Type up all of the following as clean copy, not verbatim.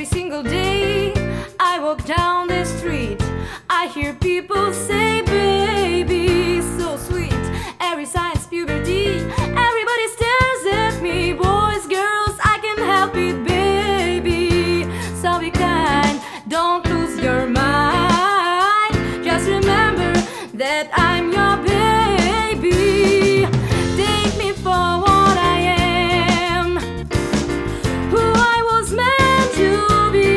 Every single day I walk down the street, I hear people say, baby, so sweet. Every sign's puberty, everybody stares at me. Boys, girls, I can't help it, baby. So be kind, don't lose your mind. Just remember that I'm your baby. Take me for what I am, who I was meant to be.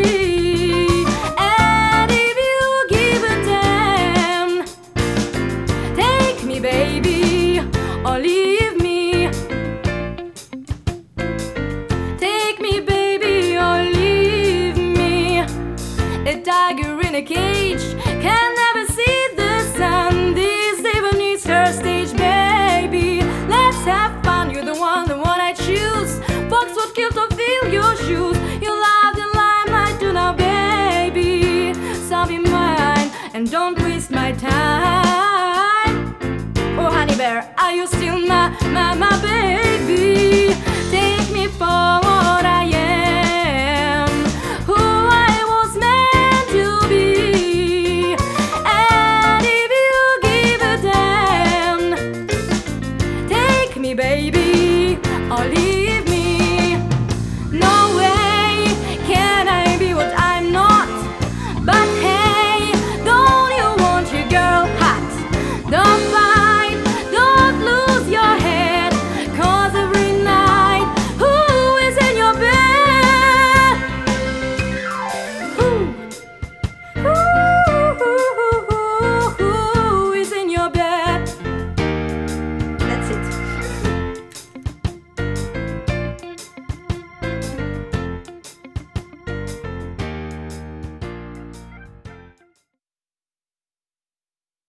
And if you give a damn, take me, baby, or leave me. Take me, baby, or leave me. A tiger in a cage can never see the sun. This even needs her stage, baby. Let's have fun, you're the one I choose. Fox would kill to fill your shoes. You love the limelight too now, baby. So be mine and don't waste my time. Oh honey bear, are you still my baby? Take me for